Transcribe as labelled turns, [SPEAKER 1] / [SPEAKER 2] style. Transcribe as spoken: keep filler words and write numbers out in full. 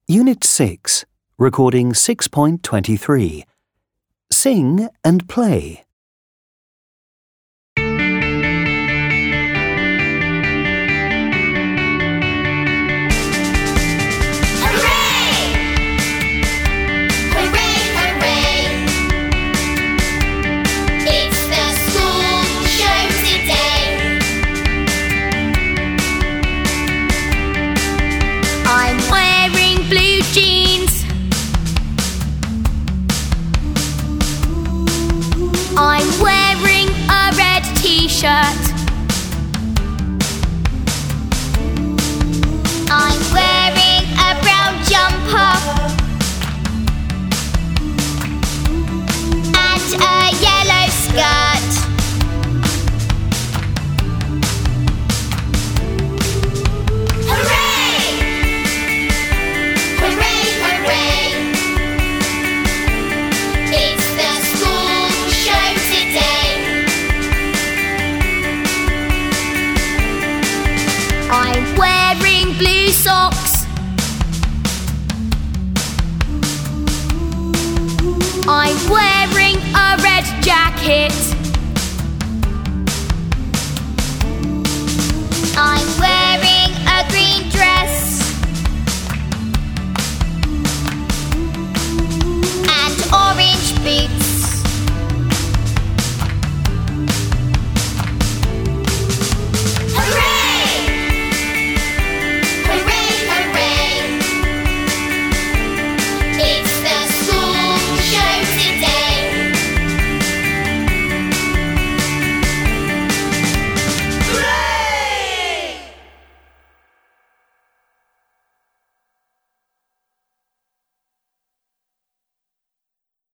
[SPEAKER 1] Unit six, Recording six point twenty-three. Sing and play.
[SPEAKER 2] Blue jeans. I'm wearing a red t-shirt. I'm wearing a brown jumper and a yellow skirt. I'm wearing blue socks. I'm wearing a red jacket.